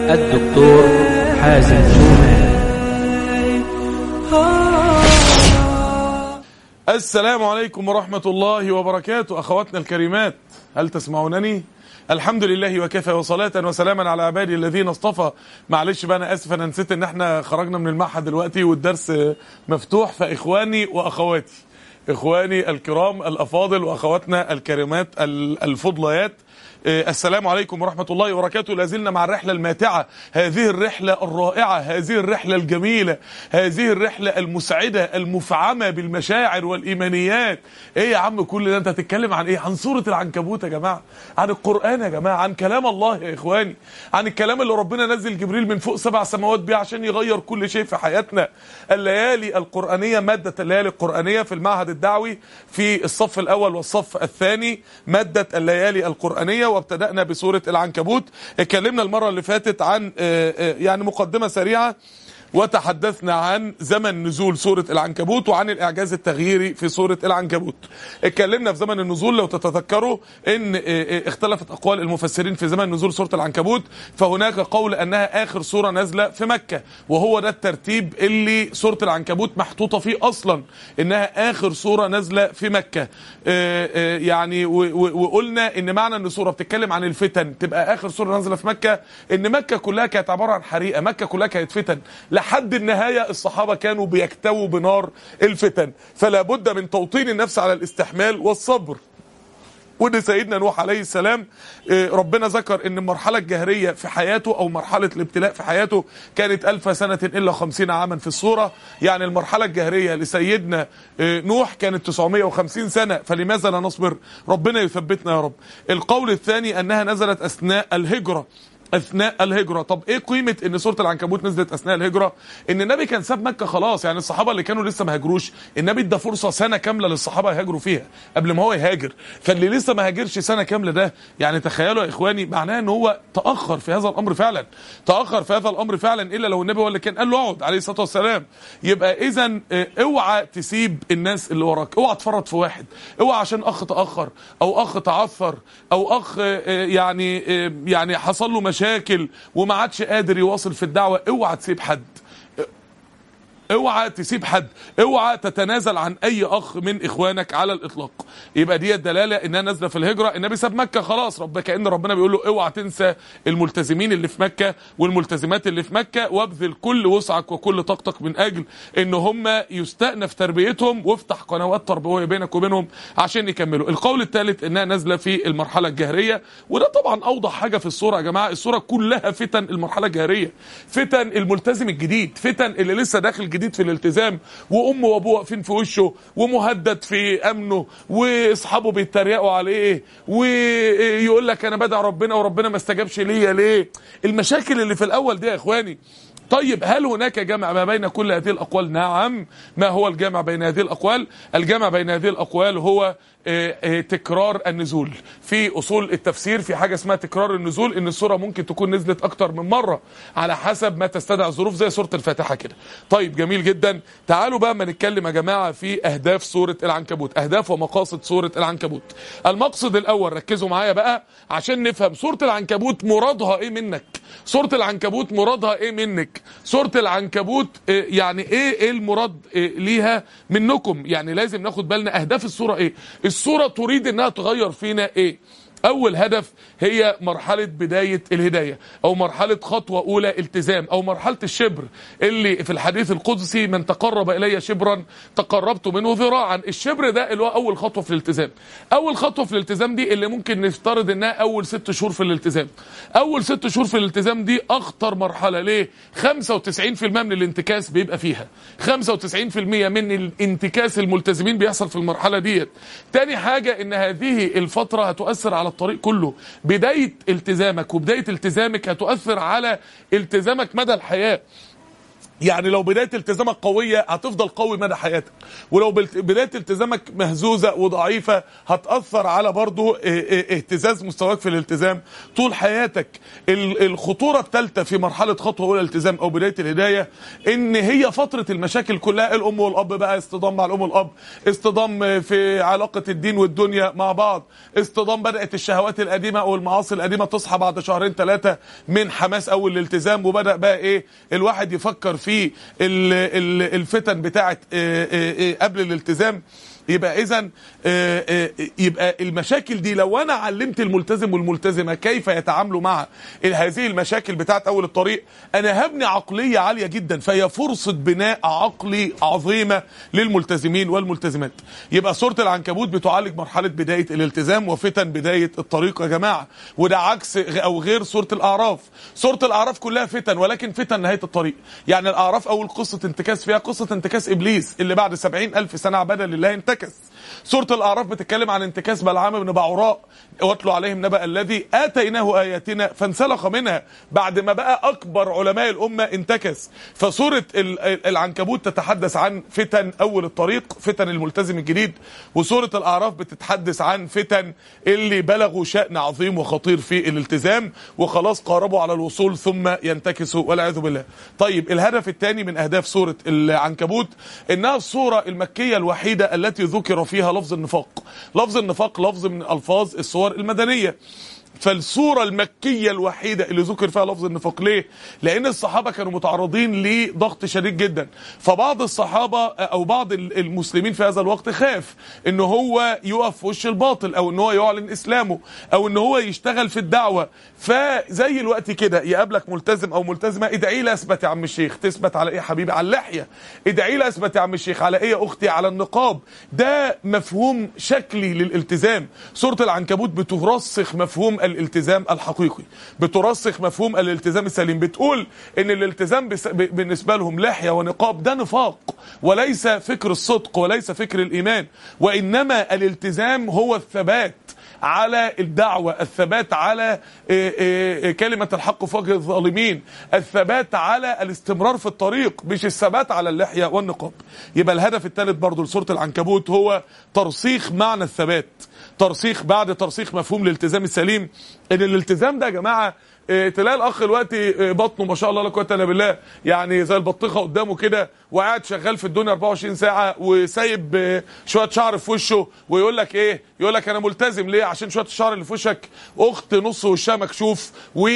الدكتور حازم شومان. السلام عليكم ورحمة الله وبركاته. أخواتنا الكريمات، هل تسمعونني؟ الحمد لله وكفى، وصلاة وسلاما على عبادي الذين اصطفى. معلش بقى، أنا آسف، أنا نسيت إن احنا خرجنا من المعهد دلوقتي والدرس مفتوح. فإخواني وأخواتي، إخواني الكرام الأفاضل وأخواتنا الكريمات الفضليات، السلام عليكم ورحمة الله وبركاته. لازلنا مع الرحلة الماتعة، هذه الرحلة الرائعة، هذه الرحلة الجميلة، هذه الرحلة المسعدة المفعمة بالمشاعر والإيمانيات. ايه يا عم كل ده؟ انت هتتكلم عن ايه؟ عن سورة العنكبوت يا جماعة، عن القرآن يا جماعة، عن كلام الله يا إخواني، عن الكلام اللي ربنا نزل جبريل من فوق 7 سماوات بيه عشان يغير كل شيء في حياتنا. الليالي القرآنية، مادة الليالي القرآنية في المعهد الدعوي في الصف الأول والصف الثاني، مادة الليالي القرآنية، وابتدأنا بسورة العنكبوت. اتكلمنا المرة اللي فاتت عن يعني مقدمة سريعة، وتحدثنا عن زمن نزول سورة العنكبوت وعن الإعجاز التغييري في سورة العنكبوت. اتكلمنا في زمن النزول، لو تتذكروا ان اختلفت أقوال المفسرين في زمن نزول سورة العنكبوت. فهناك قول أنها آخر سورة نازلة في مكة، وهو ده الترتيب اللي سورة العنكبوت محطوطة فيه أصلا، إنها آخر سورة نازلة في مكة. يعني وقلنا إن معنى أن سورة بتتكلم عن الفتن تبقى آخر سورة نازلة في مكة، إن مكة كلها كانت عبارة عن حريقة، مكة كلها كانت فتن لحد النهاية. الصحابة كانوا بيكتووا بنار الفتن، فلا بد من توطين النفس على الاستحمال والصبر. وده سيدنا نوح عليه السلام ربنا ذكر ان المرحلة الجهرية في حياته او مرحلة الابتلاء في حياته كانت 1000 سنة الا 50 عاما في السورة. يعني المرحلة الجهرية لسيدنا نوح كانت 950 سنة، فلماذا لا نصبر؟ ربنا يثبتنا يا رب. القول الثاني انها نزلت اثناء الهجرة، اثناء الهجره. طب ايه قيمه ان سوره العنكبوت نزلت اثناء الهجره؟ ان النبي كان ساب مكه خلاص، يعني الصحابه اللي كانوا لسه ما هاجروش النبي ادى فرصه سنه كامله للصحابه يهاجروا فيها قبل ما هو يهاجر. فاللي لسه ما هاجرش سنه كامله ده، يعني تخيلوا يا اخواني، معناه ان هو تاخر في هذا الامر فعلا، تاخر في هذا الامر فعلا، الا لو النبي هو اللي كان قال له اقعد عليه الصلاه والسلام. يبقى اذا اوعى تسيب الناس اللي وراك، اوعى تفرط في واحد، اوعى عشان اخ تاخر او اخ تعثر او اخ يعني حصل له مشاكل وما عادش قادر يواصل في الدعوة، اوعى تسيب حد، اوعى تسيب حد، اوعى تتنازل عن اي اخ من اخوانك على الاطلاق. يبقى دي الدلاله انها نازله في الهجره. النبي ساب مكه خلاص، كأن ربنا بيقول له اوعى تنسى الملتزمين اللي في مكه والملتزمات اللي في مكه، وابذل كل وسعك وكل طاقتك من اجل ان هم يستأنف تربيتهم، وافتح قنوات تربويه بينك وبينهم عشان يكملوا. القول الثالث انها نازله في المرحله الجهريه، وده طبعا اوضح حاجه في السوره يا جماعه. السوره كلها فتن المرحله الجهريه، فتن الملتزم الجديد، فتن اللي لسه داخل جديد في الالتزام، وامه وابوه واقفين في وشه، ومهدد في امنه، واصحابه بيتريقوا عليه، ويقول لك انا بدع ربنا وربنا ما استجابش ليا ليه. المشاكل اللي في الاول دي يا اخواني. طيب هل هناك جمع ما بين كل هذه الأقوال؟ نعم. ما هو الجمع بين هذه الأقوال؟ الجمع بين هذه الأقوال هو تكرار النزول. في أصول التفسير في حاجة اسمها تكرار النزول، إن السورة ممكن تكون نزلت أكتر من مرة على حسب ما تستدعي الظروف، زي سورة الفاتحة كده. طيب جميل جدا. تعالوا بقى ما نتكلم يا جماعة في أهداف سورة العنكبوت، أهداف ومقاصد سورة العنكبوت. المقصد الأول، ركزوا معايا بقى عشان نفهم سورة العنكبوت مرادها إيه منك، سورة العنكبوت مرادها إيه منك، سورة العنكبوت يعني إيه المراد ليها منكم. يعني لازم ناخد بالنا أهداف السورة إيه. السورة تريد انها تغير فينا ايه؟ اول هدف هي مرحلة بداية الهداية، او مرحلة خطوة اولى التزام، او مرحلة الشبر اللي في الحديث القدسي من تقرب الي شبرا تقربت منه ذراعا. الشبر ده اللي هو اول خطوة في الالتزام. اول خطوة في الالتزام دي اللي ممكن نفترض انها اول 6 شهور في الالتزام. اول 6 شهور في الالتزام دي اخطر مرحلة. ليه؟ 95% من الانتكاس بيبقى فيها، 95% من الانتكاس الملتزمين بيحصل في المرحلة ديت. تاني حاجة ان هذه الفترة هتؤثر على الطريق كله. بداية التزامك وبداية التزامك هتؤثر على التزامك مدى الحياة. يعني لو بداية التزامك قوية هتفضل قوي مدى حياتك، ولو بداية التزامك مهزوزة وضعيفة هتأثر على برضو اهتزاز مستواك في الالتزام طول حياتك. الخطورة الثالثة في مرحلة خطوة أولى الالتزام أو بداية الهداية إن هي فترة المشاكل كلها، الأم والأب بقى، اصطدام مع الأم والأب، اصطدام في علاقة الدين والدنيا مع بعض، اصطدام بدأت الشهوات القديمة أو المعاصي القديمة تصحى بعد شهرين ثلاثة من حماس أول الالتزام، وبدأ بقى إيه الواحد يفكر في الفتن بتاعت قبل الالتزام. يبقى اذا يبقى المشاكل دي لو انا علمت الملتزم والملتزمه كيف يتعاملوا مع هذه المشاكل بتاعت اول الطريق، انا هبني عقليه عاليه جدا، فهي فرصه بناء عقلي عظيمه للملتزمين والملتزمات. يبقى سوره العنكبوت بتعالج مرحله بدايه الالتزام وفتن بدايه الطريق يا جماعه، وده عكس او غير سوره الاعراف. سوره الاعراف كلها فتن، ولكن فتن نهايه الطريق. يعني الاعراف اول قصه انتكاس فيها قصه انتكاس ابليس اللي بعد 70,000 سنه عباده لله انتكس. سورة الأعراف بتتكلم عن انتكاس بلعام بن بعوراء، واتلو عليهم نبأ الذي آتيناه آياتنا فانسلخ منها، بعد ما بقى أكبر علماء الأمة انتكس. فسورة العنكبوت تتحدث عن فتن أول الطريق، فتن الملتزم الجديد، وسورة الأعراف بتتحدث عن فتن اللي بلغوا شأن عظيم وخطير في الالتزام وخلاص قاربوا على الوصول ثم ينتكسوا والعياذ بالله. طيب الهدف الثاني من أهداف سورة العنكبوت إنها السورة المكية الوحيدة التي ذكر فيها لفظ النفاق. لفظ النفاق لفظ من ألفاظ السور المدنية، فالسورة المكية الوحيدة اللي ذكر فيها لفظ النفاق. ليه؟ لأن الصحابة كانوا متعرضين لضغط شديد جدا، فبعض الصحابة أو بعض المسلمين في هذا الوقت خاف إن هو يقف في وش الباطل، أو إن هو يعلن إسلامه، أو إن هو يشتغل في الدعوة. فزي الوقت كده يقابلك ملتزم أو ملتزمة، ادعي لي أثبت يا عم الشيخ. تثبت على إيه يا حبيبي؟ على اللحية. ادعي لي أثبت يا عم الشيخ على إيه يا أختي؟ على النقاب. ده مفهوم شكلي للالتزام. سورة العنكبوت بترسخ مفهوم الالتزام الحقيقي، بترسخ مفهوم الالتزام السليم، بتقول ان الالتزام بالنسبة لهم لحية ونقاب ده نفاق، وليس فكر الصدق وليس فكر الإيمان، وإنما الالتزام هو الثبات على الدعوة، الثبات على كلمة الحق في وجه الظالمين، الثبات على الاستمرار في الطريق، مش الثبات على اللحية والنقاب. يبقى الهدف الثالث برضو لسورة العنكبوت هو ترسيخ معنى الثبات، ترسيخ بعد ترسيخ مفهوم الالتزام السليم. ان الالتزام ده يا جماعه تلاقي الاخ دلوقتي بطنه ما شاء الله لا قوه الا بالله، يعني زي البطيخه قدامه كده، وقاعد شغال في الدنيا 24 ساعه وسايب شويه شعر في وشه، ويقول لك ايه؟ يقول لك انا ملتزم ليه؟ عشان شويه الشعر اللي في وشك اخت نص وشها مكشوف،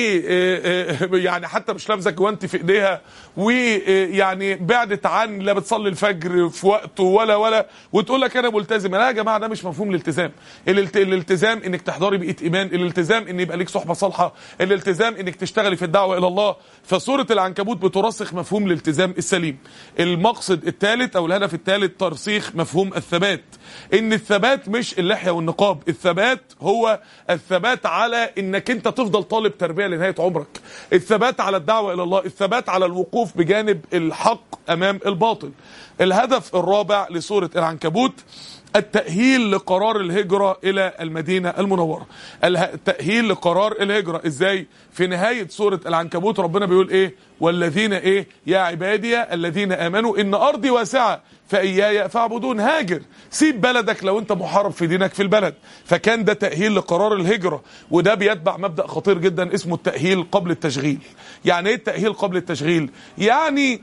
ويعني حتى مش لابسه جوانتي في ايديها، ويعني بعدت عن لا بتصلي الفجر في وقته ولا وتقول لك انا ملتزم. لا يا جماعه، ده مش مفهوم الالتزام. الالتزام انك تحضري بيئه ايمان، الالتزام ان يبقى ليك صحبه صالحه، الالتزام انك تشتغلي في الدعوه الى الله. فسوره العنكبوت بترسخ مفهوم الالتزام السليم. المقصد الثالث او الهدف الثالث ترسيخ مفهوم الثبات، ان الثبات مش اللحيه والنقاب، الثبات هو الثبات على انك انت تفضل طالب تربيه لنهايه عمرك، الثبات على الدعوه الى الله، الثبات على الوقوف بجانب الحق امام الباطل. الهدف الرابع لسوره العنكبوت التأهيل لقرار الهجرة إلى المدينة المنورة. التأهيل لقرار الهجرة إزاي؟ في نهاية سورة العنكبوت ربنا بيقول إيه؟ والذين إيه؟ يا عبادي الذين آمنوا إن أرضي واسعة فإياي فاعبدون. هاجر، سيب بلدك لو أنت محارب في دينك في البلد. فكان ده تأهيل لقرار الهجرة، وده بيتبع مبدأ خطير جدا اسمه التأهيل قبل التشغيل. يعني إيه التأهيل قبل التشغيل؟ يعني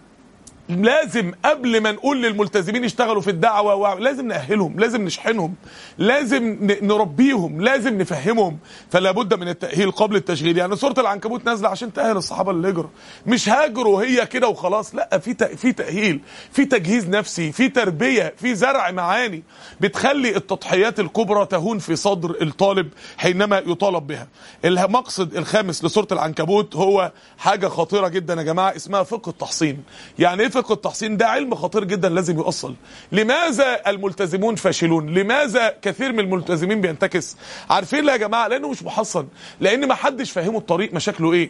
لازم قبل ما نقول للملتزمين يشتغلوا في الدعوة لازم نأهلهم، لازم نشحنهم، لازم نربيهم، لازم نفهمهم. فلا بد من التأهيل قبل التشغيل. يعني سورة العنكبوت نازلة عشان تأهل الصحابة للهجرة، مش هاجروا هي كده وخلاص، لا، في تأهيل، في تجهيز نفسي، في تربية، في زرع معاني بتخلي التضحيات الكبرى تهون في صدر الطالب حينما يطالب بها. المقصد الخامس لسورة العنكبوت هو حاجة خطيرة جدا يا جماعة اسمها فقه التحصين. يعني ايه فقه التحصين؟ ده علم خطير جدا لازم يؤصل. لماذا الملتزمون فاشلون؟ لماذا كثير من الملتزمين بينتكس؟ عارفين ليه يا جماعه؟ لانه مش محصن، لان ما حدش فاهمه الطريق مشاكله ايه.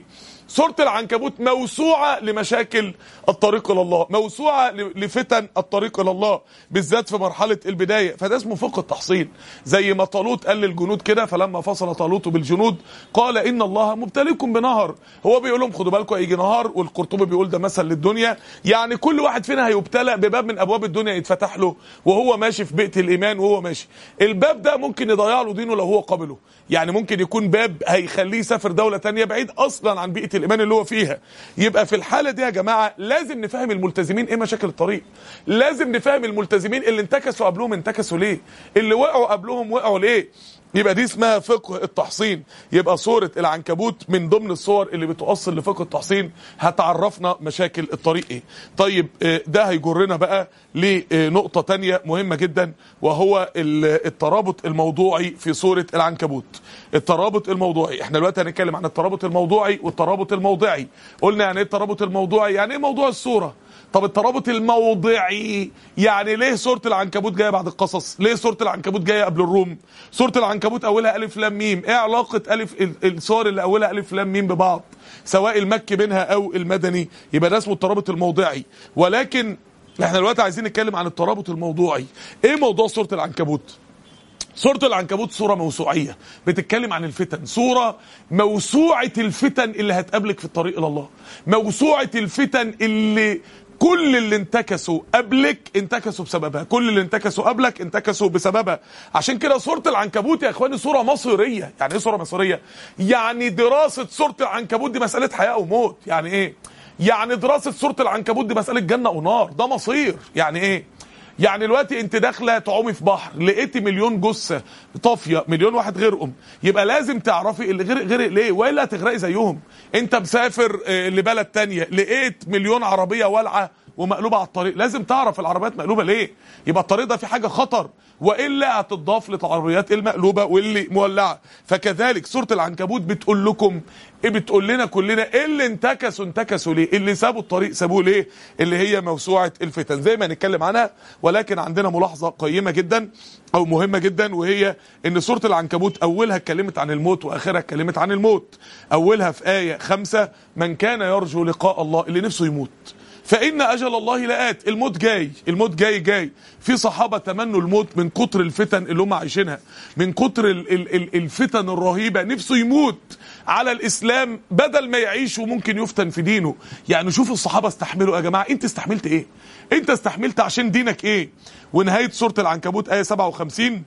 سورة العنكبوت موسوعة لمشاكل الطريق إلى الله، موسوعة لفتن الطريق إلى الله، بالذات في مرحلة البداية. فده اسمه فقه التحصين. زي ما طالوت قال للجنود كده، فلما فصل طالوت بالجنود قال إن الله مبتليكم بنهر. هو بيقول لهم خدوا بالكم هيجي نهر، والقرطبي بيقول ده مثل للدنيا، يعني كل واحد فينا هيبتلى بباب من أبواب الدنيا يتفتح له وهو ماشي في بيئة الإيمان، وهو ماشي الباب ده ممكن يضيع له دينه لو هو قبله. يعني ممكن يكون باب هيخليه يسافر دولة تانية بعيد أصلا عن بيئة الإيمان اللي هو فيها. يبقى في الحالة دي يا جماعة لازم نفهم الملتزمين إيه مشاكل الطريق، لازم نفهم الملتزمين اللي انتكسوا قبلهم انتكسوا ليه، اللي وقعوا قبلهم وقعوا ليه. يبقى دي اسمها فقه التحصين. يبقى سورة العنكبوت من ضمن الصور اللي بتوصل لفقه التحصين، هتعرفنا مشاكل الطريق ايه. طيب ده هيجرنا بقى لنقطة تانية مهمة جدا، وهو الترابط الموضوعي في سورة العنكبوت. الترابط الموضوعي، احنا دلوقتي هنتكلم عن الترابط الموضوعي والترابط الموضعي. قلنا يعني ايه الترابط الموضوعي؟ يعني ايه موضوع السورة. طب الترابط الموضعي يعني ليه سورة العنكبوت جاية بعد القصص؟ ليه سورة العنكبوت جاية قبل الروم؟ سورة العنكبوت أولها ألف لام ميم، إيه علاقة السور اللي أولها ألف لام ميم ببعض؟ سواء المكي منها أو المدني، يبقى ده اسمه الترابط الموضعي. ولكن احنا دلوقتي عايزين نتكلم عن الترابط الموضوعي. إيه موضوع سورة العنكبوت؟ سورة العنكبوت سورة موسوعية بتتكلم عن الفتن، سورة موسوعة الفتن اللي هتقابلك في الطريق إلى الله، موسوعة الفتن اللي كل اللي انتكسوا قبلك انتكسوا بسببها، كل اللي انتكسوا قبلك انتكسوا بسببها. عشان كده سورة العنكبوت يا اخواني سورة مصيرية. يعني ايه سورة مصيرية؟ يعني دراسة سورة العنكبوت دي مسألة حياة وموت. يعني ايه؟ يعني دراسة سورة العنكبوت دي مسألة جنة ونار، ده مصير. يعني ايه؟ يعني دلوقتي انت داخله تعومي في بحر، لقيتي مليون جثه طافيه، مليون واحد غرقهم، يبقى لازم تعرفي اللي غرق ليه، والا هتغرقي زيهم. انت مسافر لبلد تانية، لقيت مليون عربيه والعه ومقلوبه على الطريق، لازم تعرف العربيات مقلوبه ليه، يبقى الطريق ده في حاجه خطر، والا هتضاف للعربيات المقلوبه واللي مولعه. فكذلك سوره العنكبوت بتقول لكم ايه، بتقول لنا كلنا ايه اللي انتكسوا ليه، اللي سابوا الطريق سابوه ليه، اللي هي موسوعه الفتن زي ما هنتكلم عنها. ولكن عندنا ملاحظه قيمه جدا او مهمه جدا، وهي ان سوره العنكبوت اولها اتكلمت عن الموت واخرها اتكلمت عن الموت. اولها في ايه 5 من كان يرجو لقاء الله، اللي نفسه يموت فإن أجل الله لآت، الموت جاي، الموت جاي. في صحابة تمنوا الموت من كتر الفتن اللي هم عايشينها، من كتر الفتن الرهيبة، نفسه يموت على الإسلام بدل ما يعيش وممكن يفتن في دينه. يعني شوفوا الصحابة استحملوا يا جماعة، انت استحملت ايه؟ انت استحملت عشان دينك ايه؟ ونهاية سورة العنكبوت آية 57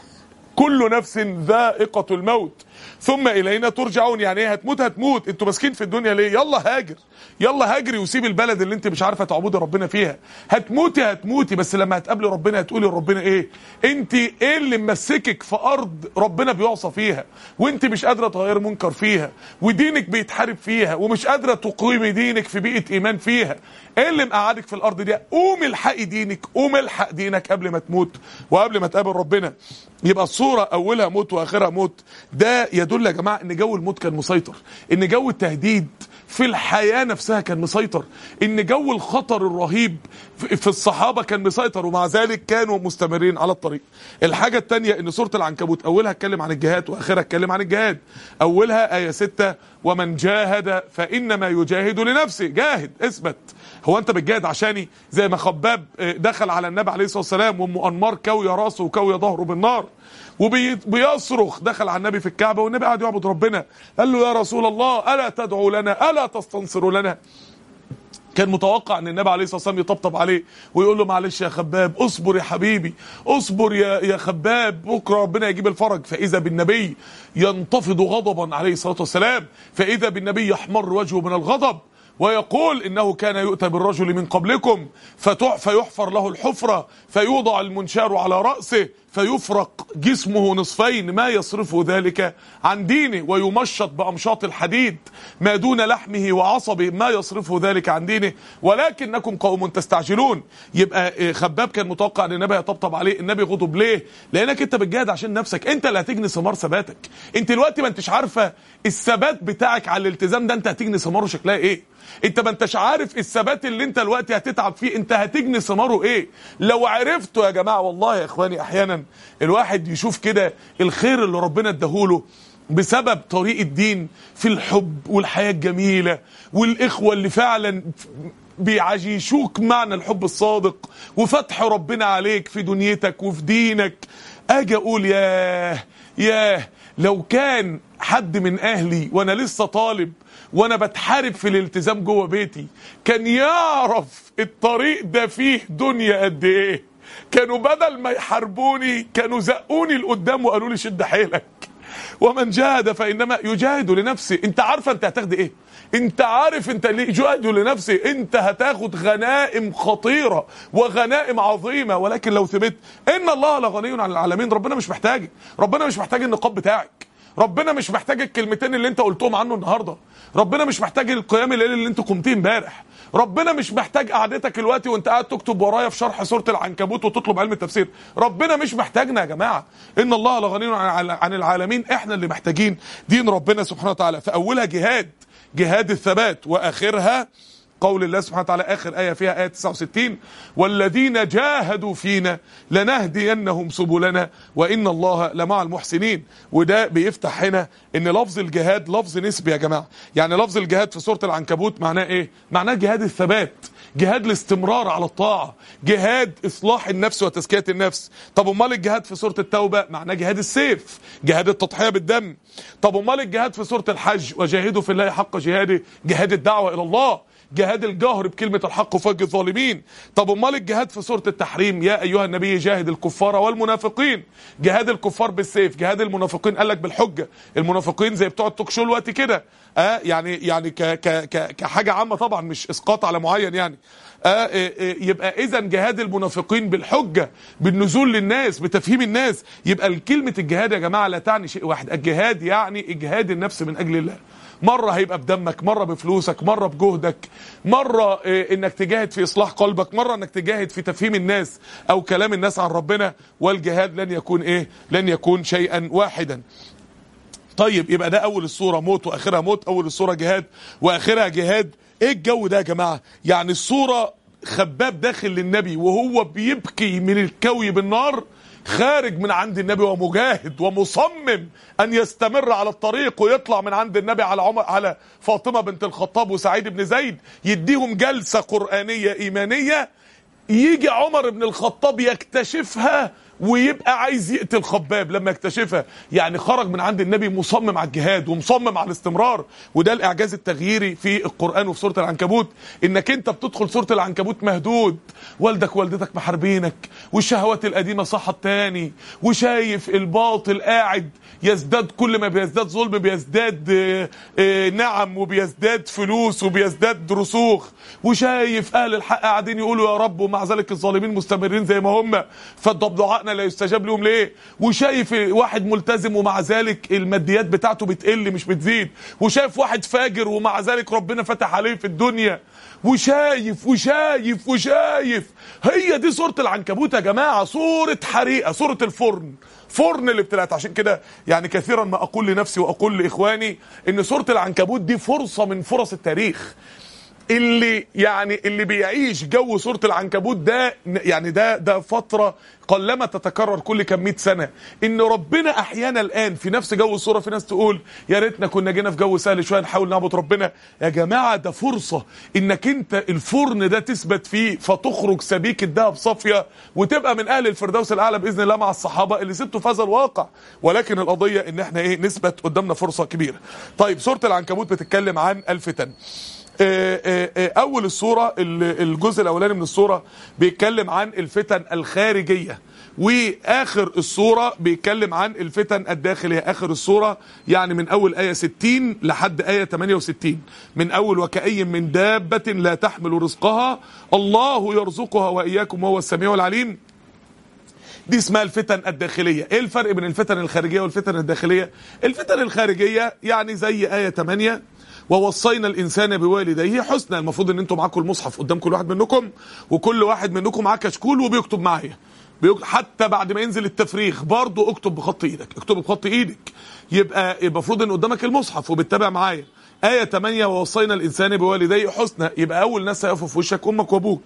كل نفس ذائقة الموت ثم إلينا ترجعون. يعني ايه هتموت؟ انتوا ماسكين في الدنيا ليه؟ يلا هاجري وسيب البلد اللي انت مش عارفه تعبدي ربنا فيها. هتموتي بس لما هتقابلي ربنا هتقولي لربنا ايه؟ انت ايه اللي ممسكك في ارض ربنا بيعصى فيها، وانت مش قادره تغير منكر فيها، ودينك بيتحارب فيها، ومش قادره تقيمي دينك في بيئه ايمان فيها؟ ايه اللي مقعدك في الارض دي؟ قوم الحقي دينك، قوم الحق دينك قبل ما تموت وقبل ما تقابل ربنا. يبقى الصوره اولها موت واخرها موت. ده يدل يا جماعه ان جو الموت كان مسيطر، ان جو التهديد في الحياه نفسها كان مسيطر، ان جو الخطر الرهيب في الصحابه كان مسيطر، ومع ذلك كانوا مستمرين على الطريق. الحاجه الثانيه ان سوره العنكبوت اولها اتكلم عن الجهاد واخرها اتكلم عن الجهاد. اولها ايه 6 ومن جاهد فانما يجاهد لنفسه. جاهد، اثبت. هو انت بتجاهد عشاني؟ زي ما خباب دخل على النبي عليه الصلاه والسلام وام انمار كوي راسه وكوي ظهره بالنار وبيصرخ، دخل على النبي في الكعبه والنبي قاعد يعبد ربنا، قال له يا رسول الله الا تدعو لنا، الا تستنصر لنا. كان متوقع ان النبي عليه الصلاه والسلام يطبطب عليه ويقول له معلش يا خباب، اصبر يا حبيبي، اصبر يا خباب، بكره ربنا يجيب الفرج. فاذا بالنبي ينتفض غضبا عليه الصلاه والسلام، فاذا بالنبي يحمر وجهه من الغضب ويقول إنه كان يؤتى بالرجل من قبلكم فيحفر له الحفرة فيوضع المنشار على رأسه فيفرق جسمه نصفين ما يصرفه ذلك عن دينه، ويمشط بأمشاط الحديد ما دون لحمه وعصبه ما يصرفه ذلك عن دينه، ولكنكم قوم تستعجلون. يبقى خباب كان متوقع ان النبي يطبطب عليه، النبي غضب ليه؟ لانك انت بتجاهد عشان نفسك، انت اللي هتجني ثمار ثباتك. انت دلوقتي ما انتش عارفه الثبات بتاعك على الالتزام ده انت هتجني ثماره شكلها ايه. انت ما انتش عارف الثبات اللي انت دلوقتي هتتعب فيه انت هتجني ثماره ايه. لو عرفتوا يا جماعه، والله يا اخواني احيانا الواحد يشوف كده الخير اللي ربنا اداهوله بسبب طريق الدين في الحب والحياة الجميلة والإخوة اللي فعلا بيعيشوك معنى الحب الصادق وفتح ربنا عليك في دنيتك وفي دينك. اجي اقول ياه لو كان حد من اهلي وانا لسه طالب وانا بتحارب في الالتزام جوه بيتي كان يعرف الطريق ده فيه دنيا قد ايه، كانوا بدل ما يحاربوني كانوا زقوني لقدام وقالوا لي شد حيلك، ومن جاهد فانما يجاهد لنفسه. انت عارفه انت هتاخد ايه؟ انت عارف انت ليه جاهد لنفسه؟ انت هتاخد غنائم خطيره وغنائم عظيمه، ولكن لو ثبت ان الله لغني عن العالمين. ربنا مش محتاج، ربنا مش محتاج النقاب بتاعك، ربنا مش محتاج الكلمتين اللي انت قلتهم عنه النهارده، ربنا مش محتاج القيام الليل اللي انت قمتيه امبارح، ربنا مش محتاج قعدتك الوقت وانت قاعد تكتب ورايا في شرح سوره العنكبوت وتطلب علم التفسير. ربنا مش محتاجنا يا جماعه، ان الله لغني عن العالمين. احنا اللي محتاجين دين ربنا سبحانه وتعالى. فاولها جهاد الثبات، واخرها قول الله سبحانه وتعالى، اخر ايه فيها ايه 69: والذين جاهدوا فينا لنهدينهم سبلنا وان الله لمع المحسنين. وده بيفتح هنا ان لفظ الجهاد لفظ نسبي يا جماعه. يعني لفظ الجهاد في سوره العنكبوت معناه ايه؟ معناه جهاد الثبات، جهاد الاستمرار على الطاعه، جهاد اصلاح النفس وتزكيه النفس. طب امال الجهاد في سوره التوبه معناه جهاد السيف، جهاد التضحيه بالدم. طب امال الجهاد في سوره الحج وجاهدوا في الله حق جهاده، جهاد الدعوه الى الله، جهاد الجهر بكلمة الحق وفج الظالمين. طب امال الجهاد في سورة التحريم يا ايها النبي جاهد الكفار والمنافقين، جهاد الكفار بالسيف، جهاد المنافقين قال لك بالحجة. المنافقين زي بتوع التوك شو الوقت كده، يعني كحاجة عامة طبعا مش اسقاط على معين يعني. يبقى اذا جهاد المنافقين بالحجة، بالنزول للناس، بتفهيم الناس. يبقى كلمة الجهاد يا جماعة لا تعني شيء واحد، الجهاد يعني اجهاد النفس من اجل الله. مرة هيبقى بدمك، مرة بفلوسك، مرة بجهدك، مرة انك تجاهد في اصلاح قلبك، مرة انك تجاهد في تفهيم الناس او كلام الناس عن ربنا. والجهاد لن يكون لن يكون شيئا واحدا. طيب يبقى ده اول الصورة موت واخرها موت، اول الصورة جهاد واخرها جهاد. ايه الجو ده يا جماعة؟ يعني الصورة خباب داخل للنبي وهو بيبكي من الكوي بالنار، خارج من عند النبي ومجاهد ومصمم ان يستمر على الطريق ويطلع من عند النبي على فاطمة بنت الخطاب وسعيد بن زيد، يديهم جلسة قرآنية ايمانية. يجي عمر بن الخطاب يكتشفها ويبقى عايز يقتل خباب لما يكتشفها. يعني خرج من عند النبي مصمم على الجهاد ومصمم على الاستمرار. وده الاعجاز التغييري في القرآن وفي سورة العنكبوت، انك انت بتدخل سورة العنكبوت مهدود، والدك ووالدتك محاربينك والشهوات القديمة صحت تاني، وشايف الباطل قاعد يزداد، كل ما بيزداد ظلم بيزداد نعم وبيزداد فلوس وبيزداد رسوخ، وشايف اهل الحق قاعدين يقولوا يا رب ومع ذلك الظالمين مستمرين زي ما هم، فدعائنا لا يستجاب لهم ليه؟ وشايف واحد ملتزم ومع ذلك الماديات بتاعته بتقل مش بتزيد، وشايف واحد فاجر ومع ذلك ربنا فتح عليه في الدنيا، وشايف وشايف وشايف. هي دي سورة العنكبوت يا جماعة، سورة حريقة، سورة الفرن، فرن الابتلاءات. عشان كده يعني كثيرا ما اقول لنفسي واقول لاخواني ان سورة العنكبوت دي فرصة من فرص التاريخ. اللي بيعيش جو سورة العنكبوت ده يعني ده فترة قلما تتكرر كل كم 100 سنة، ان ربنا احيانا الان في نفس جو السورة. في ناس تقول يا ريتنا كنا جينا في جو سهل شوية نحاول نعبد ربنا. يا جماعة ده فرصة انك انت الفرن ده تثبت فيه فتخرج سبيك الذهب صافية وتبقى من اهل الفردوس الاعلى باذن الله مع الصحابة اللي سبتوا في هذا الواقع. ولكن القضية ان احنا نثبت قدامنا فرصة كبيرة. طيب سورة العنكبوت بتتكلم عن الفتن. اول الصورة الجزء الاولاني من الصورة بيتكلم عن الفتن الخارجية، واخر الصورة بيتكلم عن الفتن الداخلية. اخر الصورة يعني من اول آية 60 لحد آية 68، من اول وكأي من دابة لا تحمل رزقها الله يرزقها واياكم وهو السميع العليم. دي اسمها الفتن الداخلية. ايه الفرق بين الفتن الخارجية والفتن الداخلية؟ الفتن الخارجية يعني زي آية 8 ووصينا الانسان بوالديه حسنا. المفروض ان انتم معاكم المصحف قدام كل واحد منكم، وكل واحد منكم معاه كشكول وبيكتب معايا، حتى بعد ما ينزل التفريغ برضه اكتب بخط ايدك، اكتب بخط ايدك. يبقى المفروض ان قدامك المصحف وبتتابع معايا. آية 8 ووصينا الانسان بوالديه حسنا، يبقى اول ناس هيقفوا في وشك امك وابوك.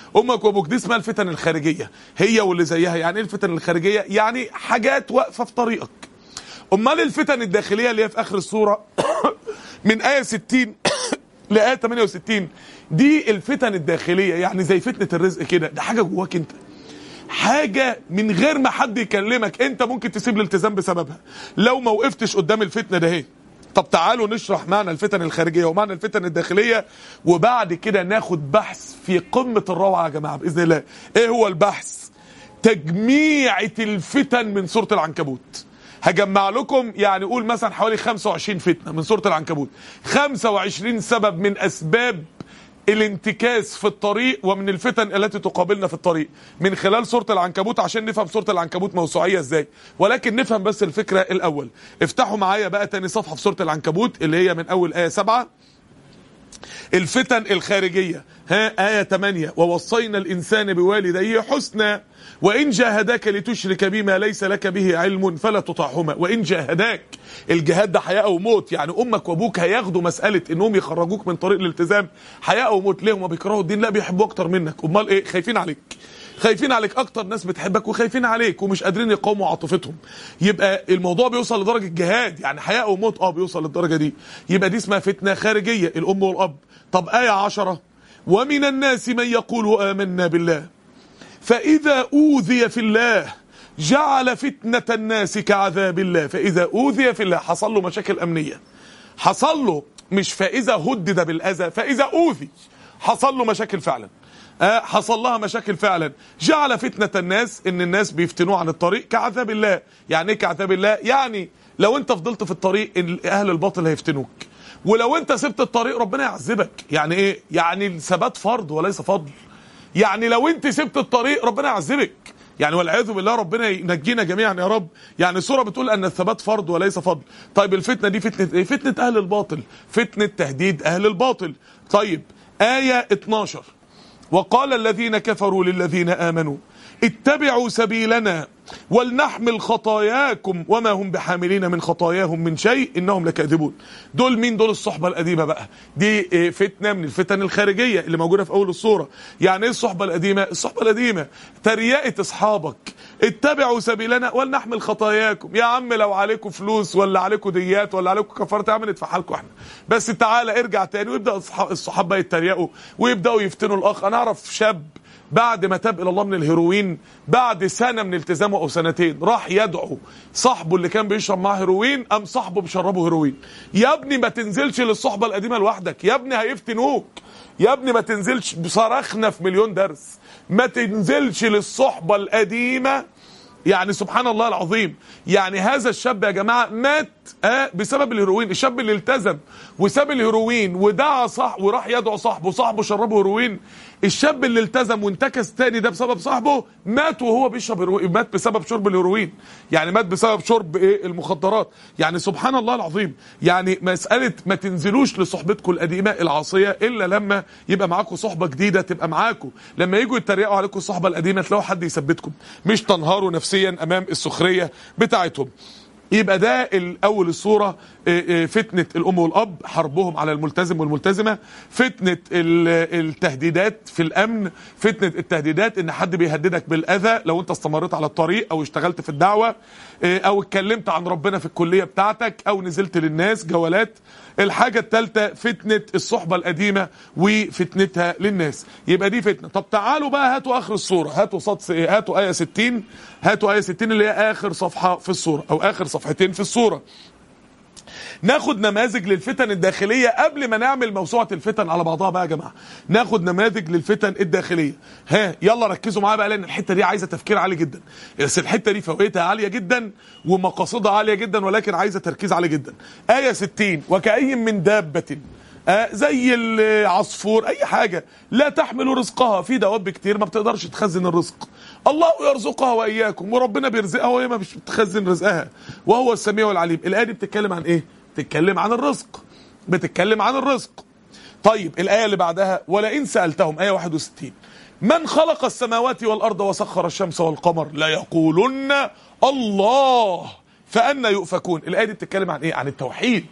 امك وابوك دي اسمها الفتن الخارجيه، هي واللي زيها. يعني ايه الفتن الخارجيه؟ يعني حاجات واقفه في طريقك. امال الفتن الداخليه اللي هي في اخر السوره من ايه 60 لآية 68 دي الفتن الداخليه، يعني زي فتنه الرزق كده، ده حاجه جواك انت، حاجه من غير ما حد يكلمك انت ممكن تسيب الالتزام بسببها لو ما وقفتش قدام الفتنه ده. طب تعالوا نشرح معنى الفتن الخارجيه ومعنى الفتن الداخليه، وبعد كده ناخد بحث في قمه الروعه يا جماعه باذن الله. ايه هو البحث؟ تجميعة الفتن من سوره العنكبوت. هجمع لكم يعني قول مثلا حوالي 25 فتنه من سوره العنكبوت، 25 سبب من اسباب الانتكاس في الطريق ومن الفتن التي تقابلنا في الطريق من خلال سورة العنكبوت، عشان نفهم سورة العنكبوت موسوعية ازاي. ولكن نفهم بس الفكرة الاول. افتحوا معايا بقى تاني صفحة في سورة العنكبوت اللي هي من اول آية 7. الفتن الخارجية، آية 8: ووصينا الإنسان بوالديه حسنا وإن جاهداك لتشرك بما ليس لك به علم فلا تطعهما. وإن جاهداك، الجهاد ده حياة أو موت، يعني أمك وأبوك هياخدوا مسألة إنهم يخرجوك من طريق الالتزام حياة أو موت. ليه؟ هما بيكرهوا الدين؟ لا، بيحبوا أكتر منك. أمال إيه؟ خايفين عليك، خايفين عليك اكتر ناس بتحبك وخايفين عليك ومش قادرين يقاوموا عاطفتهم. يبقى الموضوع بيوصل لدرجه جهاد، يعني حياه او موت، بيوصل للدرجه دي. يبقى دي اسمها فتنه خارجيه، الام والاب. طب آية 10: ومن الناس من يقول آمنا بالله فإذا أوذي في الله جعل فتنة الناس كعذاب الله. فإذا أوذي في الله حصل له مشاكل أمنية، حصل له، مش فإذا هدد بالأذى، فإذا أوذي حصل له مشاكل فعلا، حصل لها مشاكل فعلا. جعل فتنة الناس، ان الناس بيفتنوه عن الطريق، كعذاب الله. يعني ايه كعذاب الله؟ يعني لو انت فضلت في الطريق اهل الباطل هيفتنوك، ولو انت سبت الطريق ربنا يعذبك. يعني ايه؟ يعني الثبات فرض وليس فضل. يعني لو انت سبت الطريق ربنا يعذبك، يعني والعياذ بالله، ربنا ينجينا جميعا يا رب. يعني السورة بتقول ان الثبات فرض وليس فضل. طيب الفتنة دي فتنة ايه؟ فتنة اهل الباطل، فتنة تهديد اهل الباطل. طيب آية 12: وقال الذين كفروا للذين آمنوا اتبعوا سبيلنا ولنحمل خطاياكم وما هم بحاملين من خطاياهم من شيء إنهم لكاذبون. دول مين؟ دول الصحبة القديمة بقى. دي فتنة من الفتن الخارجية اللي موجودة في أول الصورة. يعني إيه الصحبة القديمة؟ الصحبة القديمة تريقة أصحابك. اتبعوا سبيلنا ولنحمل خطاياكم. يا عم لو عليكم فلوس ولا عليكم ديات ولا عليكم كفارة عم ندفعها لكم احنا، بس تعالى ارجع تاني. ويبدأ الصحابة يتريقوا ويبدأوا يفتنوا الأخ. أنا أعرف شاب بعد ما تاب الى الله من الهيروين، بعد سنه من التزامه او سنتين، راح يدعو صاحبه اللي كان بيشرب معاه هيروين، قام صاحبه بيشربه هيروين. يا ابني ما تنزلش للصحبه القديمه لوحدك، يا ابني هيفتنوك، يا ابني ما تنزلش. صرخنا في مليون درس، ما تنزلش للصحبه القديمه. يعني سبحان الله العظيم، يعني هذا الشاب يا جماعه مات بسبب الهيروين. الشاب اللي التزم وساب الهيروين ودعا وراح يدعو صاحبه، صاحبه شربه هيروين. الشاب اللي التزم وانتكس تاني ده بسبب صاحبه مات وهو بيشرب هيروين، مات بسبب شرب الهيروين، يعني مات بسبب شرب المخدرات. يعني سبحان الله العظيم. يعني مسألة ما تنزلوش لصحبتكم القديمة العاصية إلا لما يبقى معاكم صحبة جديدة تبقى معاكم. لما يجوا يتريقوا عليكم الصحبة القديمة تلاقوا حد يثبتكم، مش تنهاروا نفسيا أمام السخرية بتاعتهم. يبقى ده الأول الصورة، فتنة الأم والأب، حربهم على الملتزم والملتزمة. فتنة التهديدات في الأمن، فتنة التهديدات إن حد بيهددك بالأذى لو أنت استمرت على الطريق أو اشتغلت في الدعوة أو اتكلمت عن ربنا في الكلية بتاعتك أو نزلت للناس جولات. الحاجة الثالثة فتنة الصحبة القديمة وفتنتها للناس. يبقى دي فتنة. طب تعالوا بقى هاتوا آخر الصورة، هاتوا آية 60، هاتوا آية 60 اللي هي آخر صفحة في الصورة أو آخر صفحتين في الصورة. ناخد نماذج للفتن الداخلية قبل ما نعمل موسوعة الفتن على بعضها بقى يا جماعة. ناخد نماذج للفتن الداخلية. يلا ركزوا معايا بقى، لأن الحتة دي عايزة تفكير عالي جدا، بس الحتة دي فوائدها عالية جدا ومقاصدها عالية جدا، ولكن عايزة تركيز عالي جدا. آية 60: وكأي من دابة، زي العصفور، اي حاجة لا تحمل رزقها. في دواب كتير ما بتقدرش تخزن الرزق، الله يرزقها واياكم، وربنا بيرزقها وهي ما مش بتخزن رزقها، وهو السميع العليم. الآية دي بتتكلم عن ايه؟ بتتكلم عن الرزق، بتتكلم عن الرزق. طيب الآية اللي بعدها: ولئن سألتهم، آية 61: من خلق السماوات والأرض وسخر الشمس والقمر ليقولن الله فأنا يؤفكون. الآية دي بتتكلم عن ايه؟ عن التوحيد.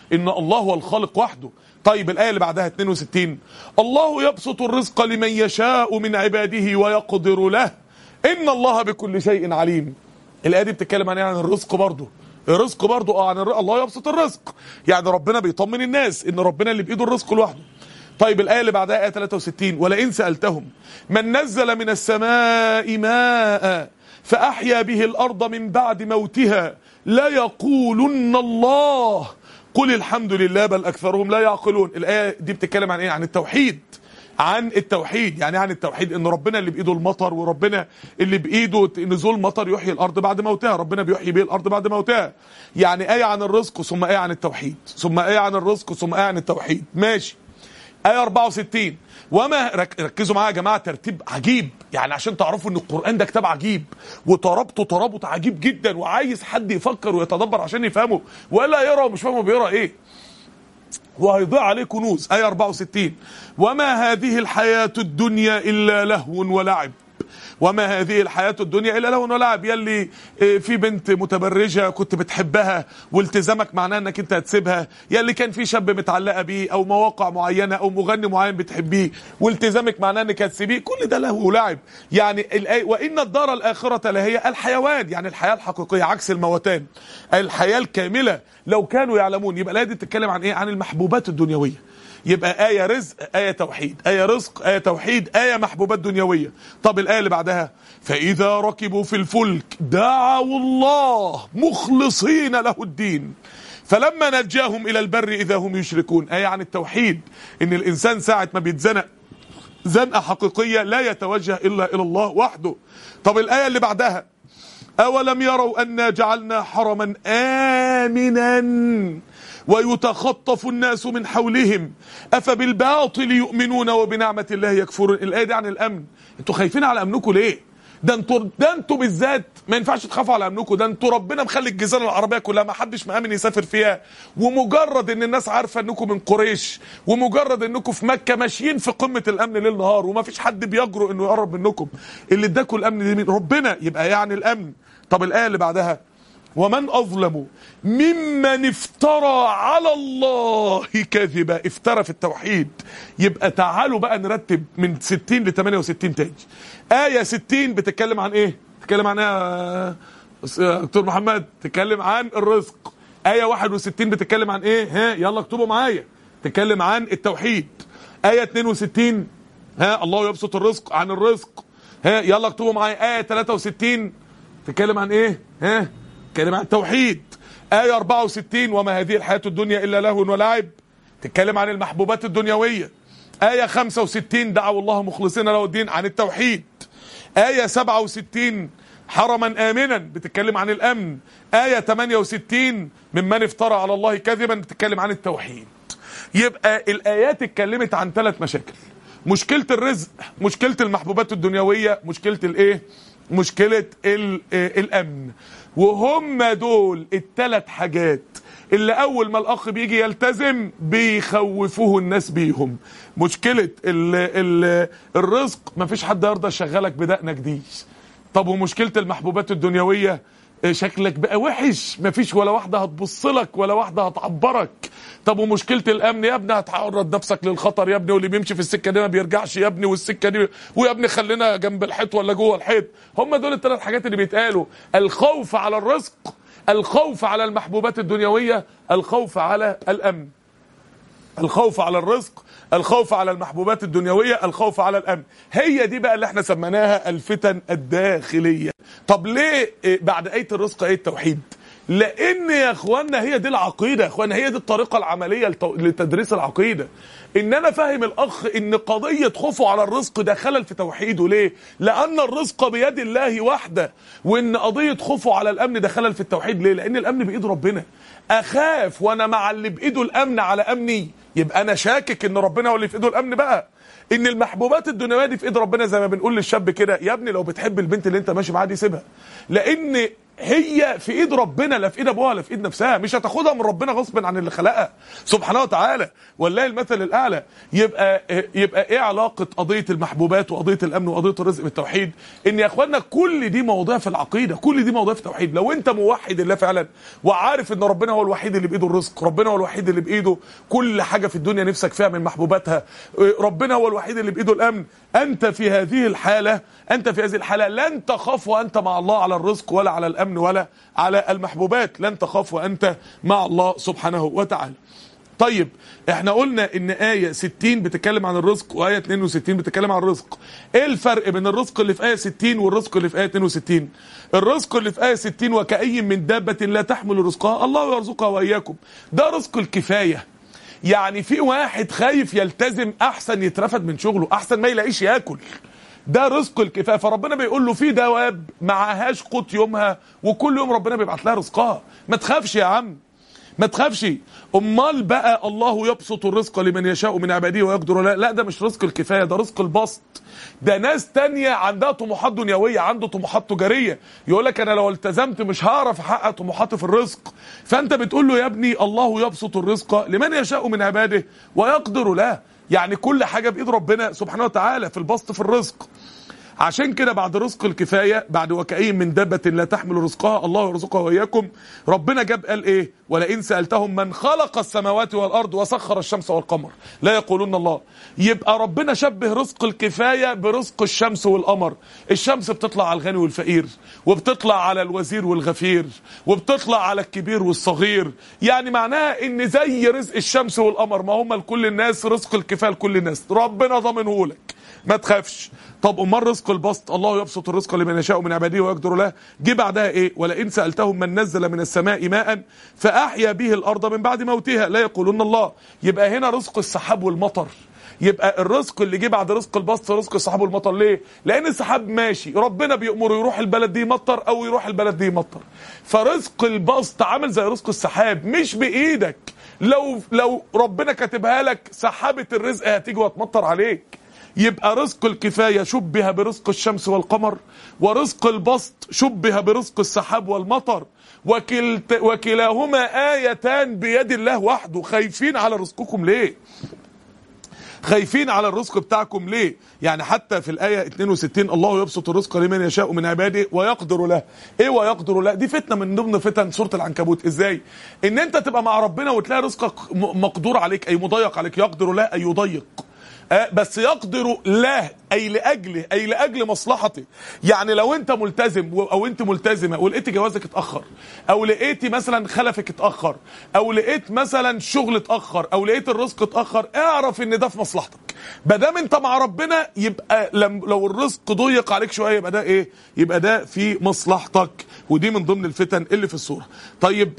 ان الله هو الخالق وحده. طيب الآية اللي بعدها 62 الله يبسط الرزق لمن يشاء من عباده ويقدر له إن الله بكل شيء عليم. الآية دي بتتكلم عن الرزق برضه. الرزق برضه عن الله يبسط الرزق، يعني ربنا بيطمن الناس ان ربنا اللي بايده الرزق لوحده. طيب الآية اللي بعدها آية 63 ولئن سألتهم من نزل من السماء ماء فأحيا به الأرض من بعد موتها لا يقولن الله قل الحمد لله بل أكثرهم لا يعقلون. الآية دي بتتكلم عن إيه؟ عن التوحيد. عن التوحيد، يعني عن التوحيد ان ربنا اللي بايده المطر، وربنا اللي بايده نزول المطر يحيي الارض بعد موتها، ربنا بيحيي بيه الارض بعد موتها. يعني آية عن الرزق ثم آية عن التوحيد، ثم آية عن الرزق ثم آية عن التوحيد. ماشي. آية 64 وما ركزوا معايا يا جماعة، ترتيب عجيب يعني عشان تعرفوا ان القرآن ده كتاب عجيب وترابطه ترابط عجيب جدا، وعايز حد يفكر ويتدبر عشان يفهمه، ولا يقرأ ومش فاهمه بيقرأ ايه وهيضيع عليه كنوز. آية 64 وما هذه الحياة الدنيا إلا لهو ولعب. وما هذه الحياة الدنيا إلا لهو ولعب. يلي في بنت متبرجة كنت بتحبها والتزامك معناه انك انت هتسيبها، يلي كان في شاب متعلقة بيه او مواقع معينة او مغني معين بتحبيه والتزامك معناه انك هتسيبيه، كل ده لهو ولعب. يعني الآية وإن الدار الآخرة لهي الحيوان، يعني الحياة الحقيقية عكس الموتان، الحياة الكاملة لو كانوا يعلمون. يبقى الآية دي بتتكلم عن ايه؟ عن المحبوبات الدنيوية. يبقى آية رزق، آية توحيد، آية رزق، آية توحيد، آية محبوبات دنيوية. طب الآية اللي بعدها فإذا ركبوا في الفلك دعوا الله مخلصين له الدين فلما نجاهم إلى البر إذا هم يشركون. آية عن التوحيد، إن الإنسان ساعة ما بيتزنق زنقة حقيقية لا يتوجه إلا إلى الله وحده. طب الآية اللي بعدها أولم يروا أنا جعلنا حرما آمنا ويتخطف الناس من حولهم أفبالباطل يؤمنون وبنعمة الله يكفرون. الآية دي عن الأمن. انتوا خايفين على أمنكم ليه؟ ده انتوا بالذات ما ينفعش تخافوا على أمنكم. ده انتوا ربنا مخلي الجزيرة العربية كلها ما حدش مأمن يسافر فيها، ومجرد ان الناس عارفة انكم من قريش، ومجرد انكم في مكة ماشيين في قمة الأمن ليل نهار وما فيش حد بيجرؤ انه يقرب منكم. اللي اداكم الأمن دي مين؟ ربنا. يبقى يعني الأمن. طب الآية اللي بعدها ومن أظلم ممن افترى على الله كذبا. افترى في التوحيد. يبقى تعالوا بقى نرتب من 60 ل 68 تاني. آية 60 بتتكلم عن ايه؟ بتتكلم عن ايه دكتور محمد؟ بتتكلم عن الرزق. آية 61 بتتكلم عن ايه؟ ها يلا اكتبوا معايا. بتتكلم عن التوحيد. آية 62 الله يبسط الرزق، عن الرزق. يلا اكتبوا معايا. آية 63 تتكلم عن ايه؟ تتكلم عن التوحيد. آية 64 وما هذه الحياة الدنيا إلا لهو ولعب، تتكلم عن المحبوبات الدنيوية. آية 65 دعوا الله مخلصين له الدين، عن التوحيد. آية 67 حرما آمنا بتتكلم عن الأمن. آية 68 ممن افترى على الله كذبا بتتكلم عن التوحيد. يبقى الآيات اتكلمت عن 3 مشاكل: مشكلة الرزق، مشكلة المحبوبات الدنيوية، مشكلة الايه؟ مشكلة الأمن. وهم دول ال3 حاجات اللي أول ما الأخ بيجي يلتزم بيخوفوه الناس بيهم. مشكلة الرزق، مفيش حد يرضى يشغلك بدقنك دي. طب ومشكلة المحبوبات الدنيوية، شكلك بقى وحش، مفيش ولا واحدة هتبصلك ولا واحدة هتعبرك. طب ومشكلة الأمن، يا ابني هتعرض نفسك للخطر يا ابني، واللي بيمشي في السكة دي ما بيرجعش يا ابني، والسكة دي ويا ابني خلينا جنب الحيط ولا جوه الحيط. هم دول ال3 حاجات اللي بيتقالوا: الخوف على الرزق، الخوف على المحبوبات الدنيوية، الخوف على الأمن. الخوف على الرزق، الخوف على المحبوبات الدنيوية، الخوف على الأمن. هي دي بقى اللي احنا سميناها الفتن الداخلية. طب ليه بعد آية الرزق آية التوحيد؟ لأن يا اخوانا هي دي العقيدة، يا اخوانا هي دي الطريقة العملية لتدريس العقيدة. ان انا فاهم الاخ ان قضية خوفه على الرزق ده خلل في توحيده. ليه؟ لان الرزق بيد الله وحده. وان قضية خوفه على الامن ده خلل في التوحيد. ليه؟ لان الامن بايد ربنا. اخاف وانا مع اللي بايده الامن على امني، يبقى انا شاكك ان ربنا هو اللي في ايده الامن. بقى ان المحبوبات الدنيويه دي في ايد ربنا، زي ما بنقول للشاب كده: يا ابني لو بتحب البنت اللي انت ماشي معاها دي سيبها، لان هي في ايد ربنا، لا في ايد ابوها لا في ايد نفسها. مش هتاخدها من ربنا غصب عن اللي خلقها سبحانه وتعالى، والله المثل الاعلى. يبقى ايه علاقه قضيه المحبوبات وقضيه الامن وقضيه الرزق بالتوحيد؟ ان يا اخوانا كل دي مواضيع في العقيده، كل دي مواضيع في التوحيد. لو انت موحد الله فعلا وعارف ان ربنا هو الوحيد اللي بايده الرزق، ربنا هو الوحيد اللي بايده كل حاجه في الدنيا نفسك فيها من محبوباتها، ربنا هو الوحيد اللي بايده الامن، انت في هذه الحاله لن تخاف وانت مع الله على الرزق ولا على الامن ولا على المحبوبات، لن تخاف وانت مع الله سبحانه وتعالى. طيب احنا قلنا ان آية 60 بتتكلم عن الرزق وآية 62 بتتكلم عن الرزق. ايه الفرق بين الرزق اللي في آية 60 والرزق اللي في آية 62؟ الرزق اللي في آية 60 وكأي من دابة لا تحمل رزقها الله يرزقها وإياكم، ده رزق الكفاية. يعني في واحد خايف يلتزم احسن يترفد من شغله، احسن ما يلاقيش ياكل، ده رزق الكفايه. فربنا بيقول له في دواب معهاش قوت يومها وكل يوم ربنا بيبعت لها رزقها، ما تخافش يا عم ما تخافش. امال بقى الله يبسط الرزق لمن يشاء من عباده ويقدر له، لا ده مش رزق الكفايه، ده رزق البسط. ده ناس تانية عندها طموحات دنيويه، عنده طموحات تجاريه، يقول لك انا لو التزمت مش هعرف احقق طموحاتي في الرزق. فانت بتقول له يا ابني الله يبسط الرزق لمن يشاء من عباده ويقدر له، يعني كل حاجه بايد ربنا سبحانه وتعالى في البسط في الرزق. عشان كده بعد رزق الكفايه، بعد وكأي من دابة لا تحمل رزقها الله يرزقها واياكم، ربنا جاب قال ايه؟ ولئن سألتهم من خلق السماوات والارض وسخر الشمس والقمر لا يقولون الله. يبقى ربنا شبه رزق الكفايه برزق الشمس والقمر. الشمس بتطلع على الغني والفقير، وبتطلع على الوزير والغفير، وبتطلع على الكبير والصغير. يعني معناها ان زي رزق الشمس والقمر ما هم لكل الناس، رزق الكفايه لكل الناس ربنا ضامنه لك، ما تخافش. طب امال رزق البسط الله يبسط الرزق لمن يشاء من عباده ويقدر له، جه بعدها ايه؟ ولئن سألتهم من نزل من السماء ماء فأحيا به الارض من بعد موتها لا يقولون الله. يبقى هنا رزق السحاب والمطر. يبقى الرزق اللي جه بعد رزق البسط رزق السحاب والمطر. ليه؟ لان السحاب ماشي ربنا بيأمره يروح البلد دي يمطر او يروح البلد دي يمطر، فرزق البسط عامل زي رزق السحاب مش بايدك. لو ربنا كاتبها لك سحابة الرزق هتيجي وتمطر عليك. يبقى رزق الكفاية شبه برزق الشمس والقمر، ورزق البسط شبه برزق السحاب والمطر، وكلاهما آيتان بيد الله وحده. خايفين على رزقكم ليه؟ خايفين على الرزق بتاعكم ليه؟ يعني حتى في الآية 62 الله يبسط الرزق لمن يشاء من عباده ويقدر له. ايه ويقدر له؟ دي فتنة من ضمن فتن سورة العنكبوت. ازاي؟ ان انت تبقى مع ربنا وتلاقي رزقك مقدور عليك اي مضيق عليك. يقدر له اي يضيق، بس يقدر له اي لاجله، اي لاجل مصلحته. يعني لو انت ملتزم او انت ملتزمه ولقيت جوازك اتاخر، او لقيتي مثلا خلفك اتاخر، او لقيت مثلا شغل اتاخر، او لقيت الرزق اتاخر، اعرف ان ده في مصلحتك. ما دام انت مع ربنا يبقى لو الرزق ضيق عليك شويه يبقى ده ايه؟ يبقى ده في مصلحتك. ودي من ضمن الفتن اللي في السوره. طيب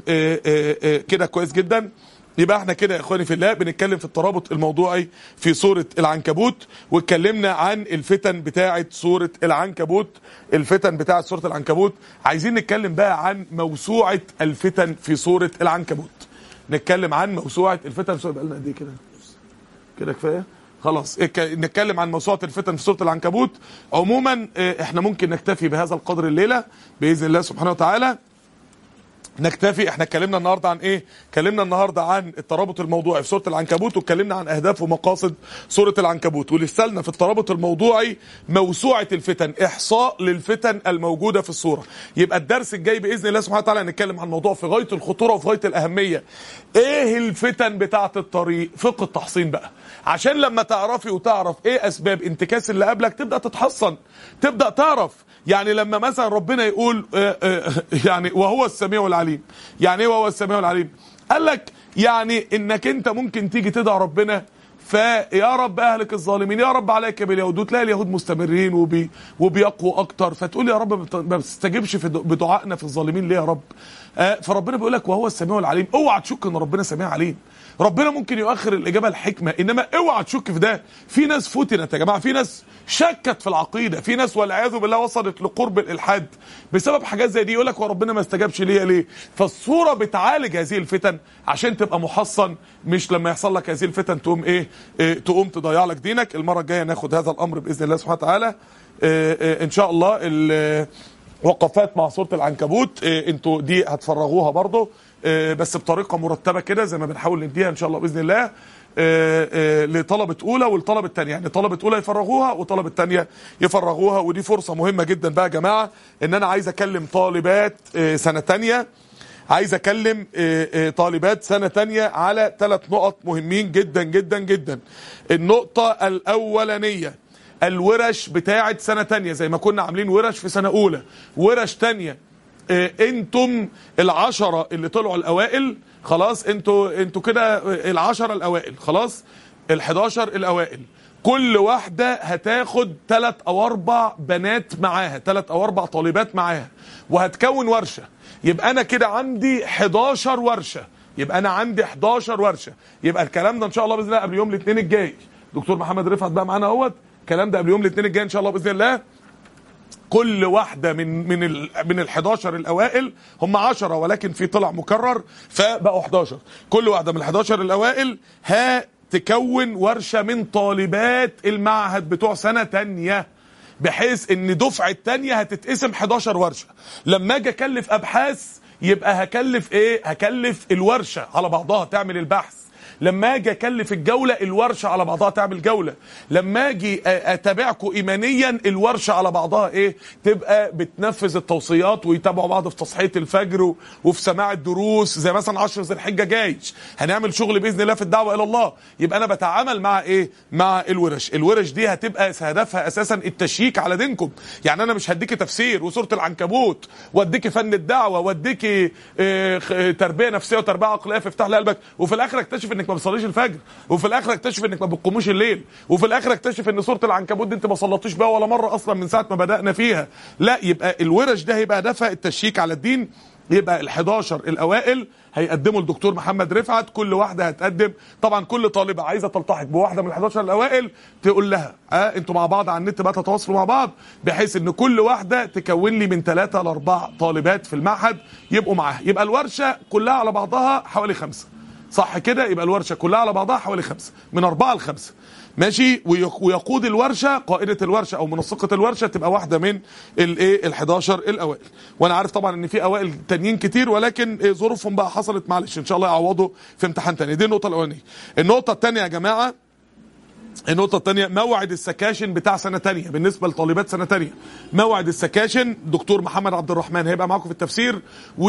كده كويس جدا. يبقى احنا كده يا اخواني في الله بنتكلم في الترابط الموضوعي في سورة العنكبوت، واتكلمنا عن الفتن بتاعة سورة العنكبوت. الفتن بتاعة سورة العنكبوت. عايزين نتكلم بقى عن موسوعة الفتن في سورة العنكبوت. نتكلم عن موسوعة الفتن. بقى لنا قد ايه كده؟ كده كفايه؟ خلاص نتكلم عن موسوعة الفتن في سورة العنكبوت. عموما احنا ممكن نكتفي بهذا القدر الليلة بإذن الله سبحانه وتعالى. نكتفي. احنا اتكلمنا النهارده عن ايه؟ اتكلمنا النهارده عن الترابط الموضوعي في سوره العنكبوت، واتكلمنا عن اهداف ومقاصد سوره العنكبوت. ولسه لنا في الترابط الموضوعي موسوعه الفتن، احصاء للفتن الموجوده في السوره. يبقى الدرس الجاي باذن الله سبحانه وتعالى هنتكلم عن موضوع في غايه الخطوره وفي غايه الاهميه. ايه الفتن بتاعه الطريق؟ فقه التحصين بقى، عشان لما تعرفي وتعرف ايه اسباب انتكاس اللي قبلك تبدا تتحصن، تبدا تعرف. يعني لما مثلا ربنا يقول يعني وهو السميع العليم. يعني ايه وهو السميع العليم؟ قال لك يعني انك انت ممكن تيجي تدعي ربنا فيا رب اهلك الظالمين، يا رب عليك باليهود، وتلاقي اليهود مستمرين وبيقوا اكتر، فتقول يا رب ما بتستجيبش بدعائنا في الظالمين ليه يا رب؟ فربنا بيقول لك وهو السميع العليم. اوعى تشك ان ربنا سميع عليم. ربنا ممكن يؤخر الاجابه الحكمه، انما اوعى تشك في ده. في ناس فتنت يا جماعه، في ناس شكت في العقيده، في ناس والعياذ بالله وصلت لقرب الالحاد بسبب حاجات زي دي. يقول لك وربنا ما استجابش ليه؟ فالصوره بتعالج هذه الفتن عشان تبقى محصن، مش لما يحصل لك هذه الفتن تقوم ايه؟ تقوم تضيع لك دينك. المره الجايه ناخد هذا الامر باذن الله سبحانه وتعالى ان شاء الله. وقفات مع سورة العنكبوت. انتوا دي هتفرغوها برضو بس بطريقة مرتبة كده زي ما بنحاول نديها ان شاء الله بإذن الله لطلبة أولى والطلبة التانية. يعني طلبة أولى يفرغوها وطلبة التانية يفرغوها. ودي فرصة مهمة جدا بقى يا جماعة ان انا عايز اكلم طالبات سنة تانية، عايز اكلم طالبات سنة تانية على 3 نقط مهمين جدا جدا جدا. النقطة الاولانية الورش بتاعة سنة تانية، زي ما كنا عاملين ورش في سنة اولى ورش تانية. انتم ال10 اللي طلعوا الاوائل خلاص، انتوا كده ال10 الاوائل خلاص، ال11 الاوائل كل واحدة هتاخد 3 أو 4 بنات معاها، 3 أو 4 طالبات معاها، وهتكون ورشة. يبقى انا كده عندي 11 ورشة، يبقى انا عندي 11 ورشة. يبقى الكلام ده ان شاء الله باذن الله قبل يوم الاثنين الجاي. دكتور محمد رفعت بقى معانا اهوت، الكلام ده قبل يوم الاثنين الجاي ان شاء الله باذن الله. كل واحدة من ال11 الاوائل، هم 10 ولكن في طلع مكرر فبقوا 11. كل واحدة من ال11 الاوائل هتكون ورشة من طالبات المعهد بتوع سنة تانية، بحيث ان دفعة تانية هتتقسم 11 ورشة. لما اجي اكلف ابحاث يبقى هكلف ايه؟ هكلف الورشة على بعضها تعمل البحث. لما اجي اكلف الجولة الورشة على بعضها تعمل جولة. لما اجي اتابعكم ايمانيا الورشة على بعضها ايه؟ تبقى بتنفذ التوصيات ويتابعوا بعض في تصحية الفجر وفي سماع الدروس. زي مثلا 10 ذي الحجة جاي هنعمل شغل باذن الله في الدعوة الى الله. يبقى انا بتعامل مع ايه؟ مع الورش. الورش دي هتبقى هدفها اساسا التشييك على دينكم. يعني انا مش هديكي تفسير وسورة العنكبوت واديكي فن الدعوة واديكي تربية نفسية وتربية عقلية في افتح لقلبك، وفي الاخر اكتشف انك ما بتصليش الفجر، وفي الاخر اكتشف انك ما بتقوموش الليل، وفي الاخر اكتشف ان سوره العنكبوت دي انت ما صليتوش بها ولا مره اصلا من ساعه ما بدانا فيها. لا، يبقى الورش ده هيبقى هدفها التشييك على الدين. يبقى ال11 الاوائل هيقدموا للدكتور محمد رفعت، كل واحده هتقدم. طبعا كل طالبه عايزه تلتحق بواحده من ال11 الاوائل تقول لها انتوا مع بعض على النت بقى تتواصلوا مع بعض، بحيث ان كل واحده تكون لي من 3 ل 4 طالبات في المعهد يبقوا معاها. يبقى الورشه كلها على بعضها حوالي 5، صح كده؟ يبقى الورشه كلها على بعضها حوالي 5، من 4 ل 5 ماشي. ويقود الورشه، قائده الورشه او منسقه الورشه تبقى واحده من الايه ال11 الاوائل. وانا عارف طبعا ان في اوائل تانيين كتير، ولكن ظروفهم بقى حصلت، معلش ان شاء الله يعوضوا في امتحان تاني. دي النقطه الاولانيه. النقطه الثانيه يا جماعه، النقطة الثانية موعد السكاشن بتاع سنة تانية بالنسبة لطالبات سنة تانية. موعد السكاشن دكتور محمد عبد الرحمن هيبقى معاكم في التفسير،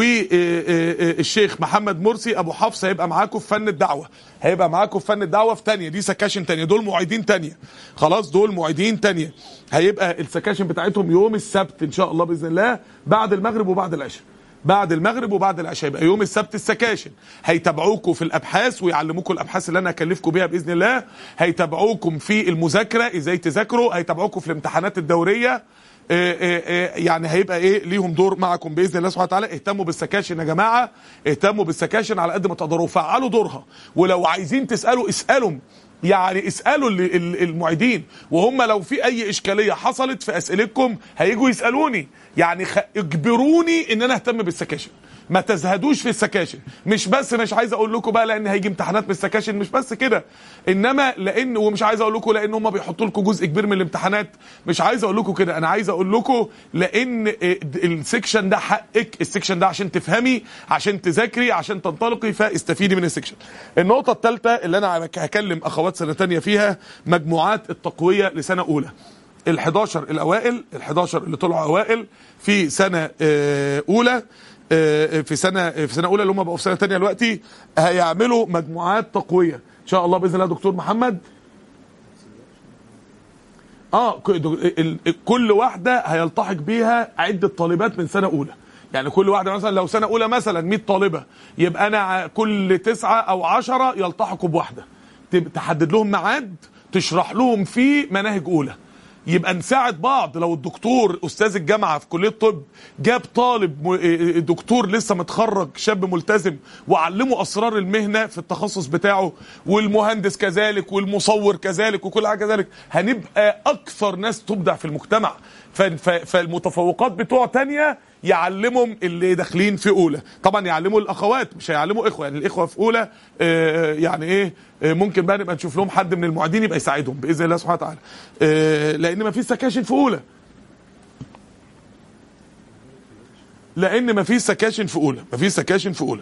والشيخ محمد مرسي ابو حفص هيبقى معاكم في فن الدعوة، هيبقى معاكم في فن الدعوة في تانية. دي سكاشن تانية، دول معيدين تانية خلاص، دول معيدين تانية. هيبقى السكاشن بتاعتهم يوم السبت ان شاء الله باذن الله بعد المغرب وبعد العشاء. بعد المغرب وبعد العشاء يبقى يوم السبت السكاشن. هيتابعوكم في الابحاث ويعلموكم الابحاث اللي انا هكلفكم بيها باذن الله. هيتابعوكم في المذاكره ازاي تذاكروا، هيتابعوكم في الامتحانات الدوريه. يعني هيبقى ليهم دور معكم باذن الله سبحانه وتعالى. اهتموا بالسكاشن يا جماعه، اهتموا بالسكاشن على قد ما تقدروا، فعلوا دورها. ولو عايزين تسالوا اسالهم، يعني اسالوا المعيدين، وهم لو في اي اشكاليه حصلت في اسئلتكم هيجوا يسالوني. يعني اجبروني ان انا اهتم بالسكاشن، ما تزهدوش في السكاشن. مش عايز اقول لكم بقى لان هيجي امتحانات من السكاشن، مش بس كده، انما لان، ومش عايز اقول لكم لان هم بيحطوا لكم جزء كبير من الامتحانات، مش عايز اقول لكم كده، انا عايز اقول لكم لان السكشن ده حقك، السكشن ده عشان تفهمي، عشان تذاكري، عشان تنطلقي، فاستفيدي من السكشن. النقطه الثالثه اللي انا هكلم اخوات سنه ثانيه فيها مجموعات التقويه لسنه اولى. ال11 الاوائل، ال11 اللي طلعوا اوائل في سنه اولى، في سنه اولى اللي هم بقوا في سنه ثانيه دلوقتي، هيعملوا مجموعات تقويه ان شاء الله باذن الله. دكتور محمد كل واحده هيلتحق بيها عده طالبات من سنه اولى. يعني كل واحده مثلا لو سنه اولى مثلا 100 طالبه، يبقى انا كل 9 أو 10 يلتحقوا بواحده، تحدد لهم ميعاد تشرح لهم فيه مناهج اولى. يبقى نساعد بعض. لو الدكتور استاذ الجامعه في كليه الطب جاب طالب دكتور لسه متخرج شاب ملتزم وعلمه اسرار المهنه في التخصص بتاعه، والمهندس كذلك، والمصور كذلك، وكل حاجه كذلك، هنبقى اكثر ناس تبدع في المجتمع. فالمتفوقات بتوع تانية يعلمهم اللي داخلين في اولى. طبعا يعلموا الاخوات، مش هيعلموا اخوه، يعني الاخوه في اولى يعني ممكن بقى نبقى نشوف لهم حد من المعيدين يبقى يساعدهم باذن الله سبحانه وتعالى، لان ما فيش سكاشن في اولى. لان مفيش سكاشن في اولى، مفيش سكاشن في اولى.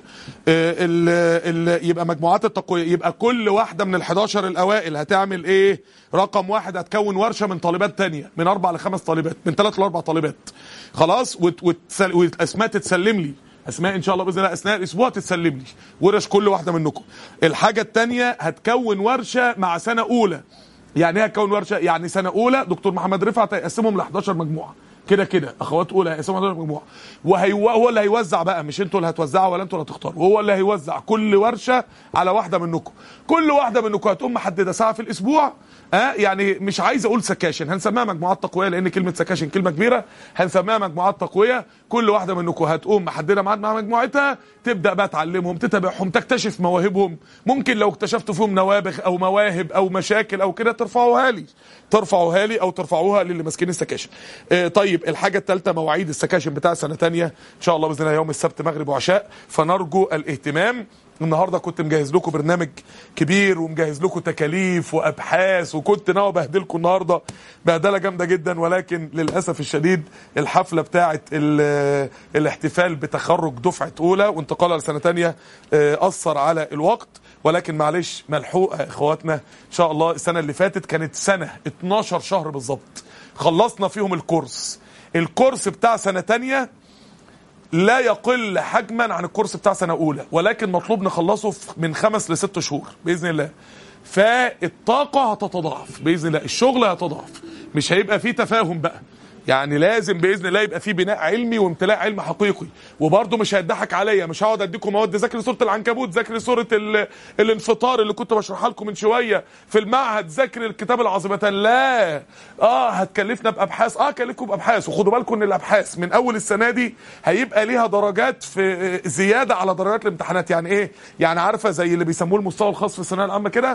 يبقى مجموعات التقويه، يبقى كل واحده من ال11 الاوائل هتعمل ايه؟ رقم واحد هتكون ورشه من طالبات تانية، من 4 ل5 طالبات، من 3 ل4 طالبات. خلاص، واسماء تتسلم لي، اسماء ان شاء الله باذن الله اثناء الاسبوع تتسلم لي ورش كل واحده منكم. الحاجه الثانيه هتكون ورشه مع سنه اولى. يعني ايه هتكون ورشه؟ يعني سنه اولى دكتور محمد رفعت هيقسمهم ل11 مجموعه، كده اخوات اولى هيقسموا 11 مجموعه، وهو اللي هيوزع بقى، مش انتوا اللي هتوزعوا ولا انتوا اللي هتختاروا، هو اللي هيوزع كل ورشه على واحده منكم. كل واحده منكم هتقوم محدده ساعه في الاسبوع. يعني مش عايز اقول سكاشن، هنسميها مجموعات تقويه لان كلمه سكاشن كلمه كبيره، هنسميها مجموعات تقويه. كل واحده منكم هتقوم محدده ميعاد مع مجموعتها، تبدا بقى تعلمهم، تتابعهم، تكتشف مواهبهم. ممكن لو اكتشفتوا فيهم نوابغ او مواهب او مشاكل او كده ترفعوها لي او ترفعوها للي ماسكين السكاشن. طيب الحاجه الثالثه مواعيد السكاشن بتاع سنه ثانيه ان شاء الله باذن الله يوم السبت مغرب وعشاء، فنرجو الاهتمام. النهارده كنت مجهز لكم برنامج كبير ومجهز لكم تكاليف وابحاث، وكنت ناوي ابهدلكم النهارده بهدله جامده جدا، ولكن للاسف الشديد الحفله بتاعه الاحتفال بتخرج دفعه اولى وانتقالها لسنه ثانيه اثر على الوقت، ولكن معلش ملحوقه يا اخواتنا. ان شاء الله السنه اللي فاتت كانت سنه 12 شهر بالظبط خلصنا فيهم الكورس بتاع سنه ثانيه لا يقل حجما عن الكورس بتاع سنه اولى، ولكن مطلوب نخلصه من 5 ل6 شهور باذن الله. فالطاقه هتتضاعف باذن الله، الشغل هيتضاعف، مش هيبقى فيه تفاهم بقى. يعني لازم باذن الله يبقى فيه بناء علمي وامتلاء علم حقيقي. وبرده مش هيضحك عليا، مش هقعد اديكم مواد ذاكر سوره العنكبوت، ذاكر سوره الانفطار اللي كنت بشرحها لكم من شويه في المعهد، ذاكر الكتاب العظيمتان. لا هتكلفنا بابحاث، كلفكم بابحاث. وخدوا بالكم ان الابحاث من اول السنه دي هيبقى ليها درجات في زياده على درجات الامتحانات. يعني ايه؟ يعني عارفه زي اللي بيسموه المستوى الخاص في الثانويه العامه كده،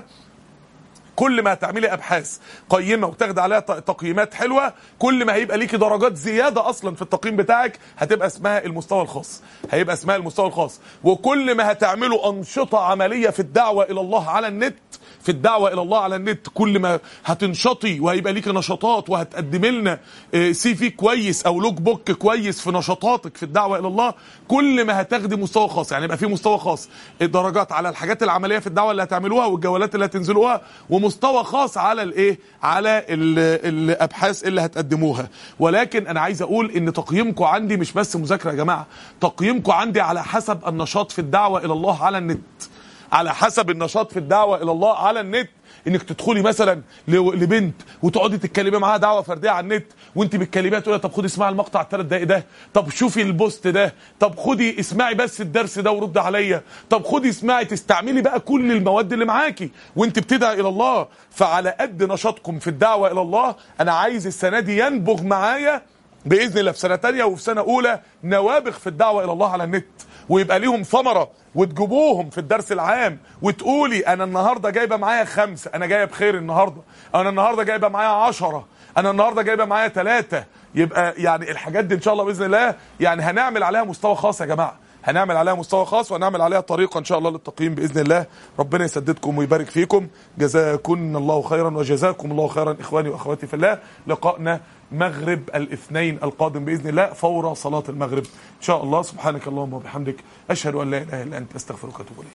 كل ما هتعملي ابحاث قيمه وتاخدي عليها تقييمات حلوه، كل ما هيبقى ليكي درجات زياده اصلا في التقييم بتاعك، هتبقى اسمها المستوى الخاص، هيبقى اسمها المستوى الخاص. وكل ما هتعملوا انشطه عمليه في الدعوه الى الله على النت، في الدعوه الى الله على النت، كل ما هتنشطي وهيبقى ليكي نشاطات وهتقدمي لنا CV كويس او لوج بوك كويس في نشاطاتك في الدعوه الى الله، كل ما هتاخدي مستوى خاص. يعني يبقى في مستوى خاص درجات على الحاجات العمليه في الدعوه اللي هتعملوها والجولات اللي هتنزلوها، ومستوى خاص على الايه، على الابحاث اللي هتقدموها. ولكن انا عايز اقول ان تقييمكم عندي مش بس مذاكره يا جماعه، تقييمكم عندي على حسب النشاط في الدعوه الى الله على النت، على حسب النشاط في الدعوه الى الله على النت. انك تدخلي مثلا لبنت وتقعدي تتكلمي معاها دعوه فرديه على النت، وانت بتكلميها تقولي طب خدي اسمعي المقطع ال3 دقايق ده، طب شوفي البوست ده، طب خدي اسمعي بس الدرس ده ورد عليا، طب خدي اسمعي، تستعملي بقى كل المواد اللي معاكي وانت بتدعي الى الله. فعلى قد نشاطكم في الدعوه الى الله، انا عايز السنه دي ينبغ معايا باذن الله في سنه ثانيه وفي سنه اولى نوابغ في الدعوه الى الله على النت، ويبقى ليهم ثمره، وتجيبوهم في الدرس العام وتقولي انا النهارده جايبه معايا 5، انا جايه بخير النهارده، انا النهارده جايبه معايا 10، انا النهارده جايبه معايا 3. يبقى يعني الحاجات دي ان شاء الله باذن الله يعني هنعمل عليها مستوى خاص يا جماعه، هنعمل عليها مستوى خاص وهنعمل عليها طريقه ان شاء الله للتقييم باذن الله. ربنا يسددكم ويبارك فيكم، جزاكم الله خيرا وجزاكم الله خيرا اخواني واخواتي في الله. لقائنا مغرب الاثنين القادم باذن الله فور صلاه المغرب ان شاء الله. سبحانك اللهم وبحمدك، اشهد ان لا اله الا انت، استغفرك واتوب اليك.